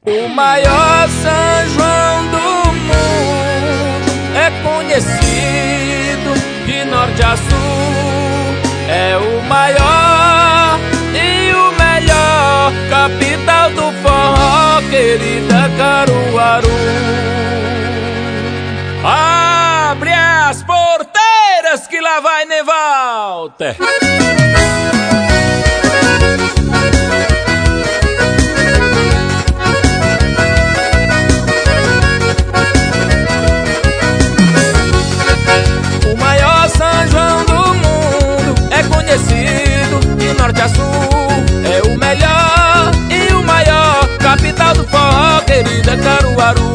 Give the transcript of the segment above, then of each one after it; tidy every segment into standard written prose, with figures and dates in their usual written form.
O maior São João do mundo é conhecido de norte a sul. É o maior e o melhor, capital do forró, querida Caruaru. Abre as porteiras que lá vai Nevalter. O maior São João do mundo é conhecido de norte a sul. É o melhor e o maior, capital do forró, querida Caruaru.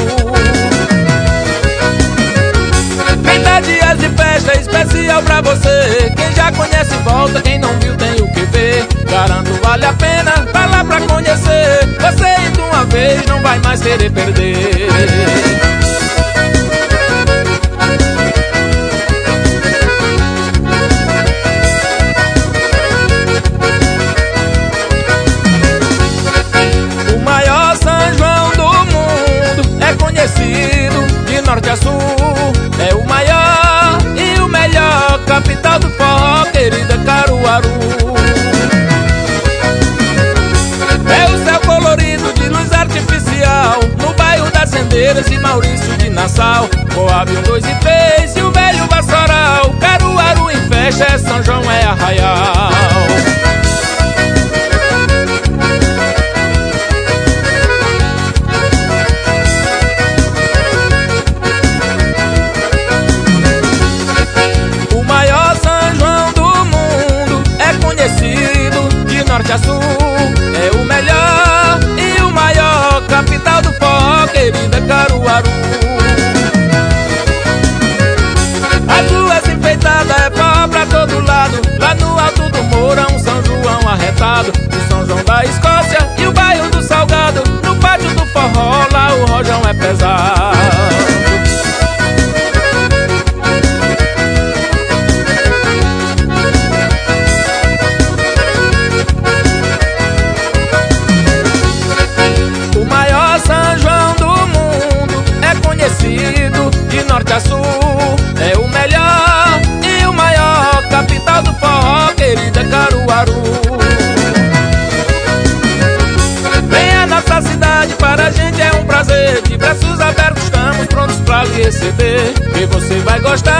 30 dias de festa especial pra você. Quem já conhece volta, quem não viu tem o que ver. Garanto vale a pena, vai lá pra conhecer. Você indo uma vez não vai mais querer perder. Conhecido de norte a sul, é o maior e o melhor, capital do forró, querida Caruaru. É o céu colorido de luz artificial no bairro das Rendeiras e Maurício de Nassau. Coab 1, 2 e 3 e o velho Vassoural. Caruaru em festa, é São João, é arraial. De norte a sul, é o melhor e o maior, capital do forró, querida Caruaru. As ruas enfeitadas, é forró pra todo lado. Lá no alto do Mourão, São João arretado. O São João da Escócia e o bairro do Salgado. No pátio do forró, lá o rojão é pesado. De norte a sul, é o melhor e o maior, capital do forró, querida Caruaru. Venha à nossa cidade, para a gente é um prazer. De braços abertos estamos prontos pra lhe receber. Que você vai gostar